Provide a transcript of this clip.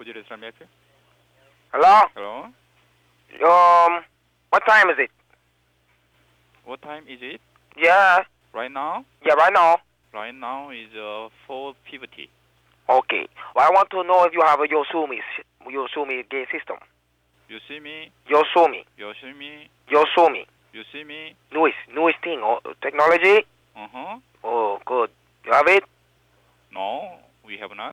Energy Restaurant, may I help you? Hello? Hello? What time is it? What time is it? Yeah. Right now? Yeah, right now. Right now is 4:50. Okay. Well, I want to know if you have a Yosumi game system. You see me? Yosumi. You see me? Yosumi. You see me? Newest thing, technology? Uh-huh. Oh, good. You have it? No, we have not.